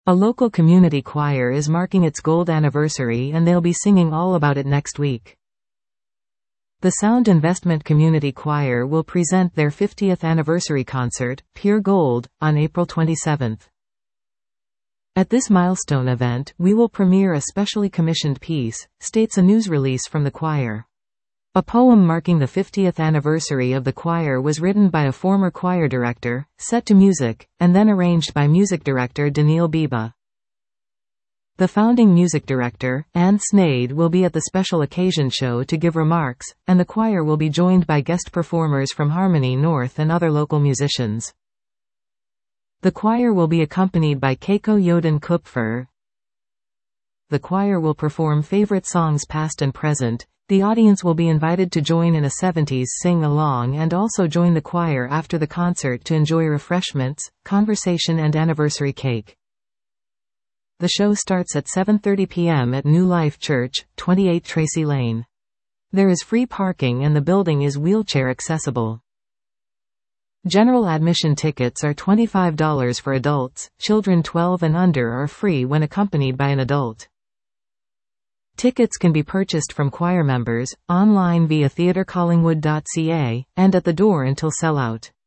A local community choir is marking its gold anniversary and they'll be singing all about it next week. The Sound Investment Community Choir will present their 50th anniversary concert, Pure Gold, on April 27. At this milestone event, we will premiere a specially commissioned piece, states a news release from the choir. A poem marking the 50th anniversary of the choir was written by a former choir director, set to music, and then arranged by music director Daniil Biba. The founding music director, Anne Snade, will be at the special occasion show to give remarks, and the choir will be joined by guest performers from Harmony North and other local musicians. The choir will be accompanied by Keiko Yoden Kupfer. The choir will perform favorite songs past and present. The audience will be invited to join in a 70s sing-along and also join the choir after the concert to enjoy refreshments, conversation and anniversary cake. The show starts at 7:30 p.m. at New Life Church, 28 Tracy Lane. There is free parking and the building is wheelchair accessible. General admission tickets are $25 for adults, children 12 and under are free when accompanied by an adult. Tickets can be purchased from choir members, online via theatrecollingwood.ca, and at the door until sellout.